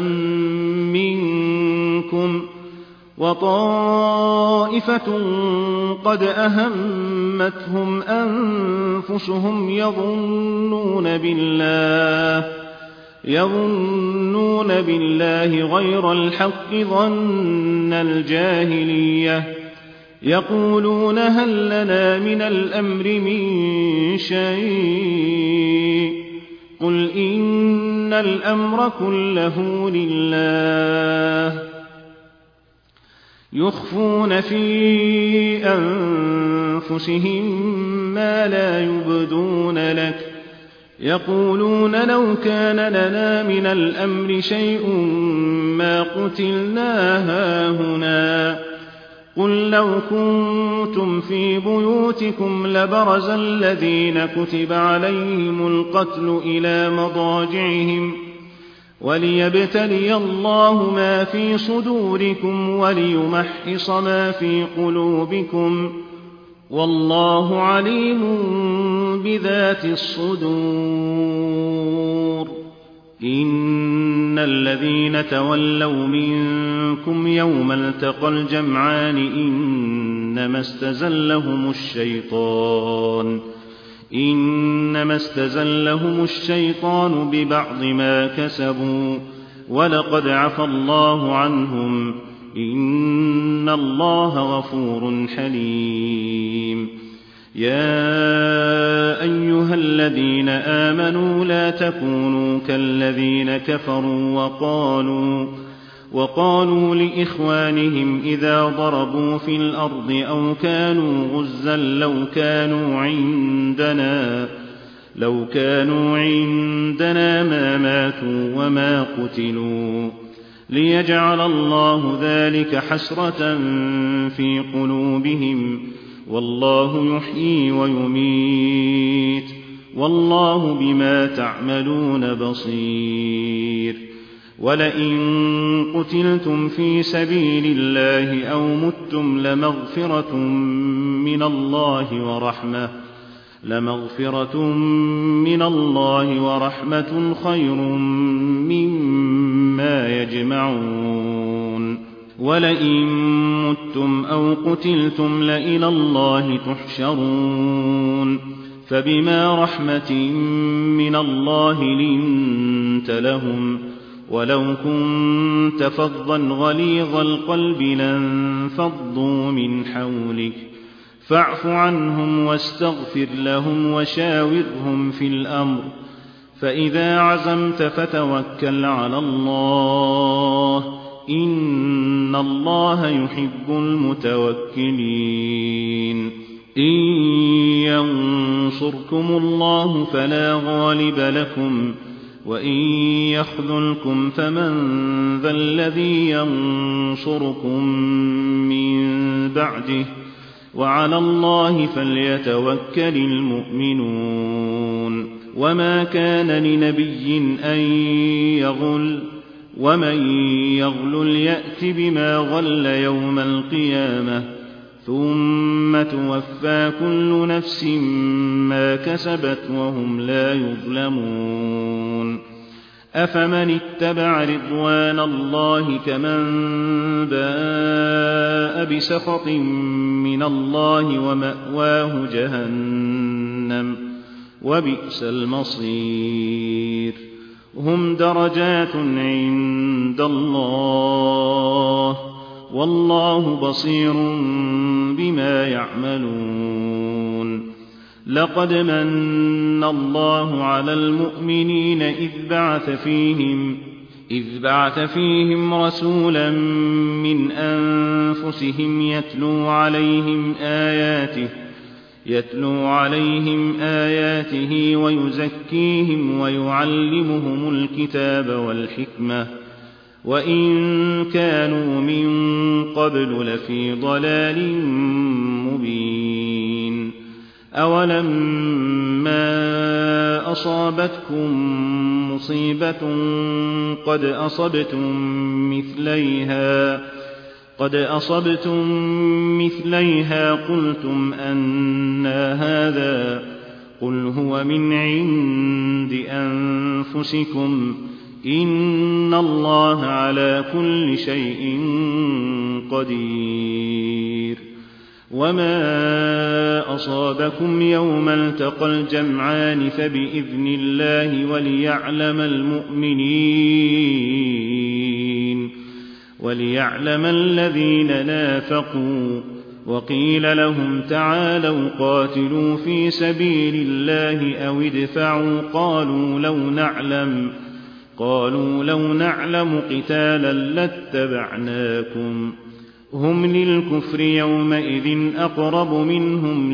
منكم وطائفة قد أهمتهم أنفسهم يظنون بالله غير الحق ظن الجاهلية يقولون هل لنا من الأمر من شيء قل إن الأمر كله لله يخفون في أنفسهم ما لا يبدون لك يقولون لو كان لنا من الأمر شيء ما قتلنا هاهنا قل لو كنتم في بيوتكم لبرز الذين كتب عليهم القتل إلى مضاجعهم وليبتلي الله ما في صدوركم وليمحص ما في قلوبكم والله عليم بذات الصدور إن الذين تولوا منكم يوم التقى الجمعان إنما استزلهم الشيطان ببعض ما كسبوا ولقد عفى الله عنهم إن الله غفور حليم يا أيها الذين آمنوا لا تكونوا كالذين كفروا وقالوا لإخوانهم إذا ضربوا في الأرض أو كانوا غزا لو كانوا عندنا ما ماتوا وما قتلوا ليجعل الله ذلك حسرة في قلوبهم والله يحيي ويميت والله بما تعملون بصير ولئن قتلتم في سبيل الله أو متم لمغفرة من الله ورحمة خير مما يجمعون ولئن متم أو قتلتم لإلى الله تحشرون فبما رحمة من الله لنت لهم ولو كنت فظا غليظ القلب لانفضوا من حولك فاعف عنهم واستغفر لهم وشاورهم في الأمر فإذا عزمت فتوكل على الله إن الله يحب المتوكلين إن ينصركم الله فلا غالب لكم وإن يخذلكم فمن ذا الذي ينصركم من بعده وعلى الله فليتوكل المؤمنون وما كان لنبي أن يغل ومن يغلل يأت بما غل يوم القيامة ثم توفى كل نفس ما كسبت وهم لا يظلمون أفمن اتبع رضوان الله كمن باء بسخط من الله ومأواه جهنم وبئس المصير هم درجات عند الله والله بصير بما يعملون لقد من الله على المؤمنين إذ بعث فيهم رسولا من أنفسهم يتلو عليهم آياته ويزكيهم ويعلمهم الكتاب والحكمة وإن كانوا من قبل لفي ضلال مبين أولما أصابتكم مصيبة قد أصبتم مثليها قلتم أنى هذا قل هو من عند أنفسكم إن الله على كل شيء قدير وما أصابكم يوم التقى الجمعان فبإذن الله وليعلم الذين نافقوا وقيل لهم تعالوا قاتلوا في سبيل الله أو ادفعوا قالوا لو نعلم قتالا لاتبعناكم هم للكفر يومئذ أقرب منهم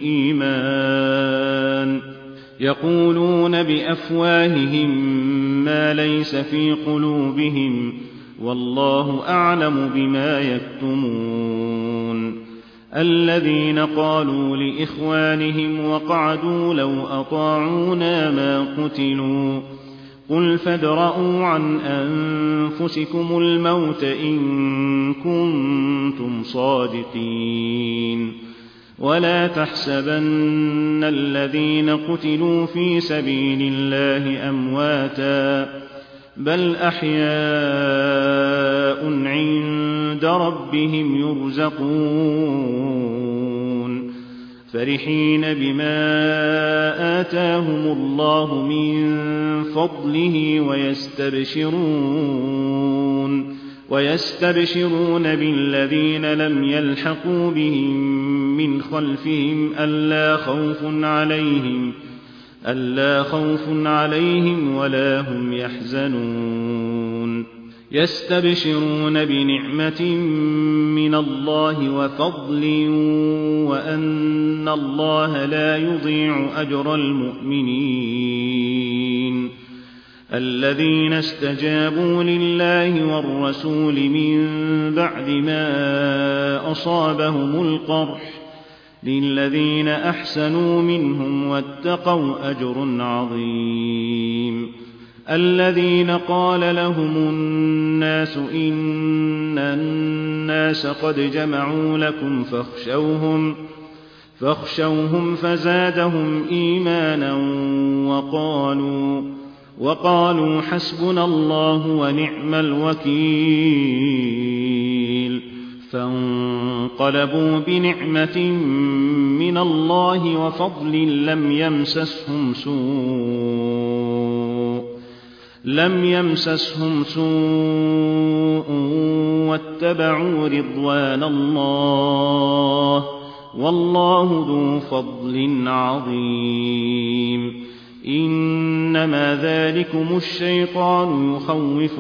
للإيمان يقولون بأفواههم ما ليس في قلوبهم والله أعلم بما يكتمون الذين قالوا لإخوانهم وقعدوا لو أطاعونا ما قتلوا قل فادرءوا عن أنفسكم الموت إن كنتم صادقين ولا تحسبن الذين قتلوا في سبيل الله أمواتا بل أحياء عند ربهم يرزقون فرحين بما آتاهم الله من فضله ويستبشرون بالذين لم يلحقوا بهم من خلفهم ألا خوف عليهم ولا هم يحزنون يستبشرون بنعمة من الله وفضل وأن الله لا يضيع أجر المؤمنين الذين استجابوا لله والرسول من بعد ما أصابهم القرح للذين أحسنوا منهم واتقوا أجر عظيم الذين قال لهم الناس إن الناس قد جمعوا لكم فاخشوهم فزادهم إيمانا وقالوا حسبنا الله ونعم الوكيل فانقلبوا بنعمة من الله وفضل لم يمسسهم سوء واتبعوا رضوان الله والله ذو فضل عظيم إنما ذلكم الشيطان يخوف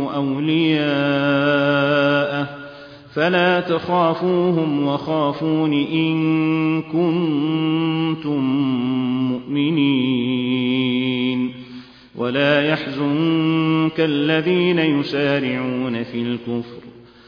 أولياءه فلا تخافوهم وخافون إن كنتم مؤمنين ولا يحزنك الذين يسارعون في الكفر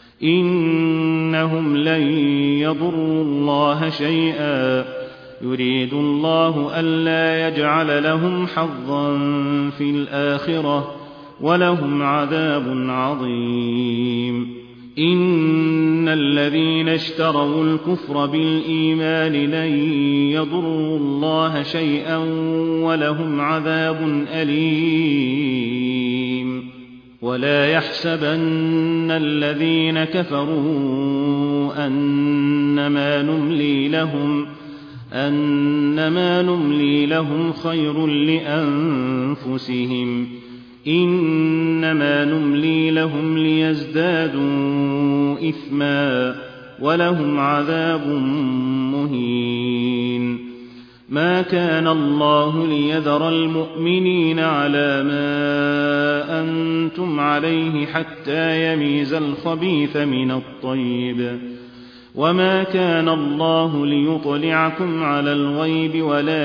إنهم لن يضروا الله شيئا يريد الله ألا يجعل لهم حظا في الآخرة ولهم عذاب عظيم إن الذين اشتروا الكفر بالإيمان لن يضروا الله شيئا ولهم عذاب أليم ولا يحسبن الذين كفروا أنما نملي لهم خير لأنفسهم إنما نملي لهم ليزدادوا إثما ولهم عذاب مهين. ما كان الله ليذر المؤمنين على ما أنتم عليه حتى يميز الخبيث من الطيب، وما كان الله ليطلعكم على الغيب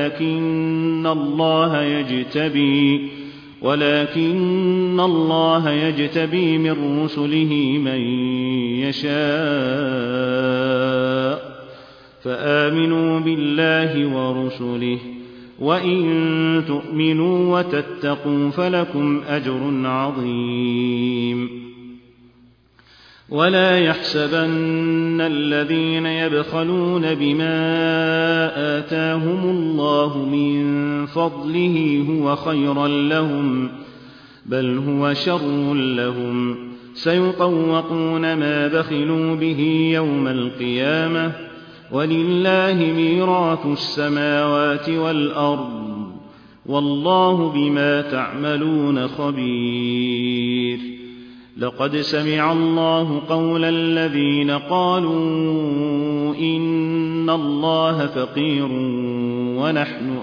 ولكن الله يجتبي من رسله من يشاء، فآمنوا بالله ورسله، وإن تؤمنوا وتتقوا فلكم أجر عظيم. ولا يحسبن الذين يبخلون بما آتاهم الله من فضله هو خيرا لهم، بل هو شر لهم، سيطوقون ما بخلوا به يوم القيامة، ولله ميراث السماوات والأرض، والله بما تعملون خبير. لقد سمع الله قول الذين قالوا إن الله فقير ونحن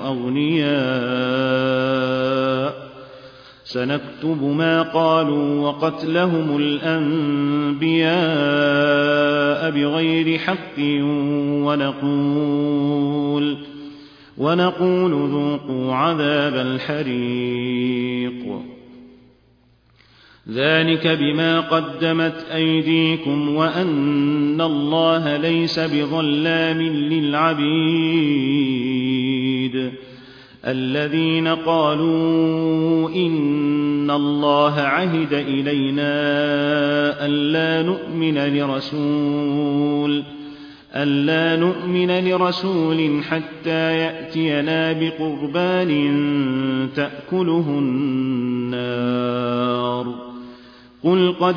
أغنياء، سنكتب ما قالوا وقتلهم الأنبياء بغير حق ونقول ذوقوا عذاب الحريق. ذلك بما قدمت أيديكم وأن الله ليس بظلام للعبيد. الذين قالوا إن الله عهد إلينا ألا نؤمن لرسول حتى يأتينا بقربان تأكله النار. قل قد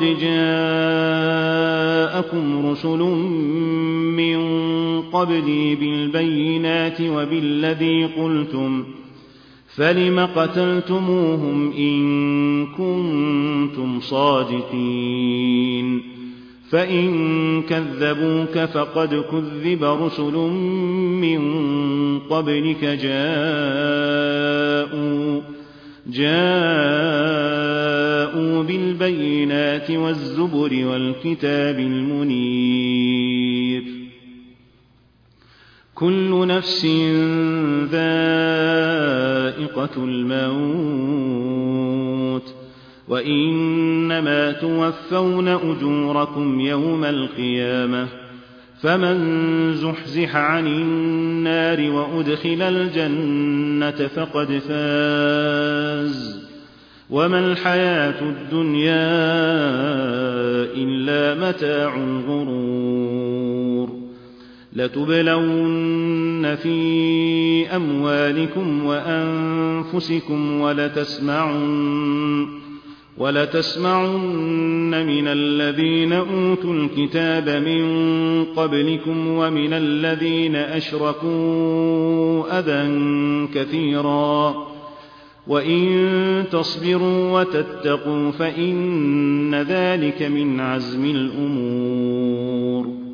جاءكم رسل من قبلي بالبينات وبالذي قلتم، فلم قتلتموهم إن كنتم صادقين؟ فإن كذبوك فقد كذب رسل من قبلك جاءوا بالبينات والزبر والكتاب المنير. كل نفس ذائقة الموت، وإنما توفون أجوركم يوم القيامة، فمن زحزح عن النار وأدخل الجنة فقد فاز، وما الحياة الدنيا إلا متاع الغرور. لتبلون في أموالكم وأنفسكم ولتسمعن من الذين أوتوا الكتاب من قبلكم ومن الذين أشركوا أذى كثيرا، وإن تصبروا وتتقوا فإن ذلك من عزم الأمور.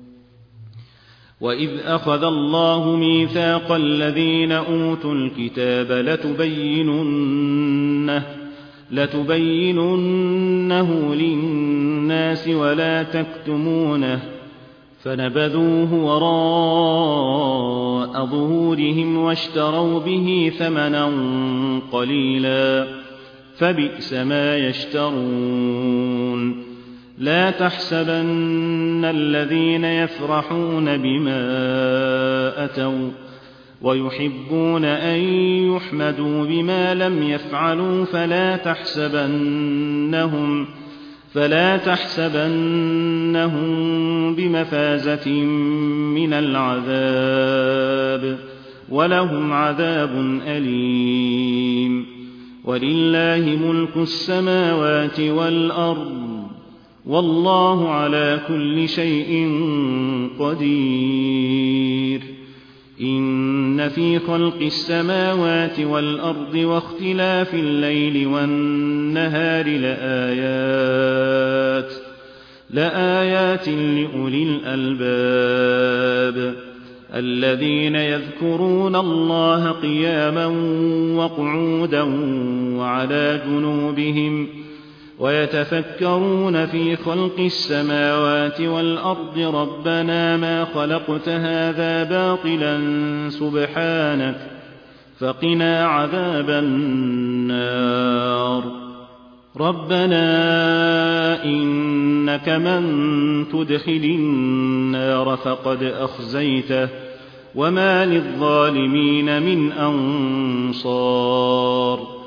وإذ أخذ الله ميثاق الذين أوتوا الكتاب لتبيننه للناس ولا تكتمونه، فنبذوه وراء ظهورهم واشتروا به ثمنا قليلا، فبئس ما يشترون. لا تحسبن الذين يفرحون بما أتوا ويحبون أن يحمدوا بما لم يفعلوا فلا تحسبنهم بمفازة من العذاب، ولهم عذاب أليم. ولله ملك السماوات والأرض والله على كل شيء قدير إن في خلق السماوات والأرض واختلاف الليل والنهار لآيات لأولي الألباب الذين يذكرون الله قياما وقعودا وعلى جنوبهم ويتفكرون في خلق السماوات والأرض ربنا ما خلقت هذا باطلا سبحانك فقنا عذاب النار ربنا إنك من تدخل النار فقد أخزيته وما للظالمين من أنصار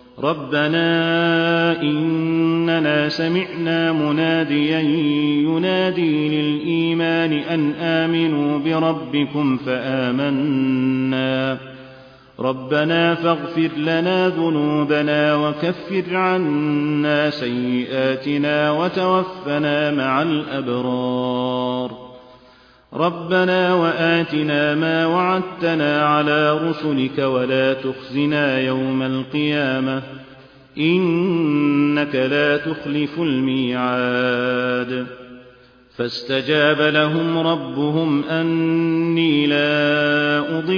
ربنا إننا سمعنا مناديا ينادي للإيمان أن آمنوا بربكم فآمنا ربنا فاغفر لنا ذنوبنا وكفر عنا سيئاتنا وتوفنا مع الأبرار ربنا وآتنا ما وعدتنا على رسلك ولا تخزنا يوم القيامة إنك لا تخلف الميعاد فاستجاب لهم ربهم أني لا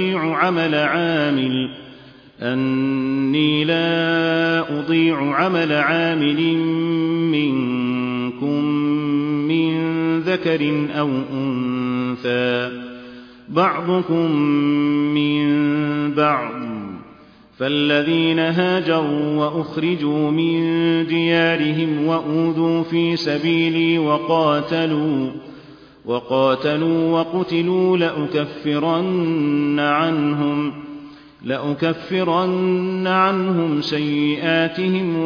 أضيع عمل عامل منكم من ذكر أو أنثى بعضكم من بعض فالذين هاجروا وأخرجوا من ديارهم وأوذوا في سبيلي وقاتلوا وقتلوا لأكفرن عنهم سيئاتهم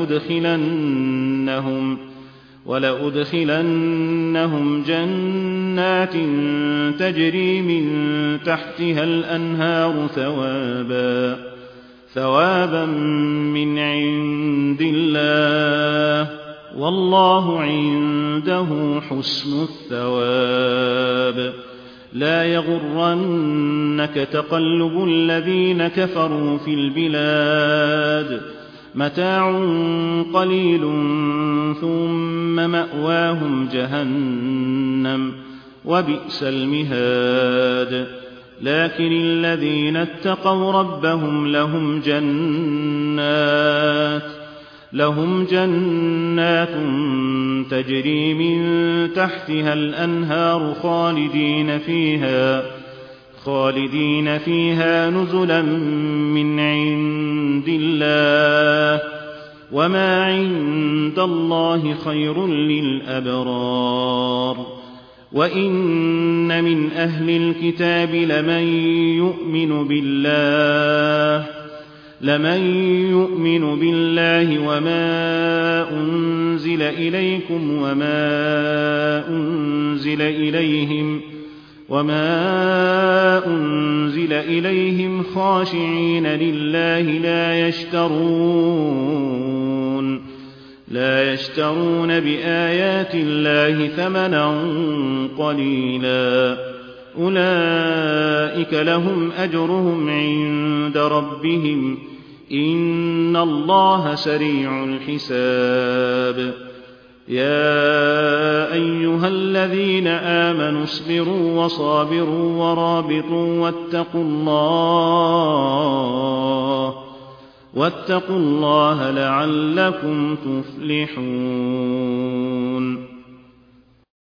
ولأدخلنهم جنات تجري من تحتها الأنهار ثوابا من عند الله والله عنده حسن الثواب لا يغرنك تقلب الذين كفروا في البلاد متاع قليل ثم مأواهم جهنم وبئس المهاد لكن الذين اتقوا ربهم لهم جنات تجري من تحتها الأنهار خالدين فيها نزلا من عند الله وما عند الله خير للأبرار وإن من أهل الكتاب لمن يؤمن بالله وما أنزل إليكم وما أنزل إليهم خاشعين لله لا يشترون بآيات الله ثمنا قليلا أولئك لهم أجرهم عند ربهم إن الله سريع الحساب يا أيها الذين آمنوا اصبروا وصابروا ورابطوا واتقوا الله لعلكم تفلحون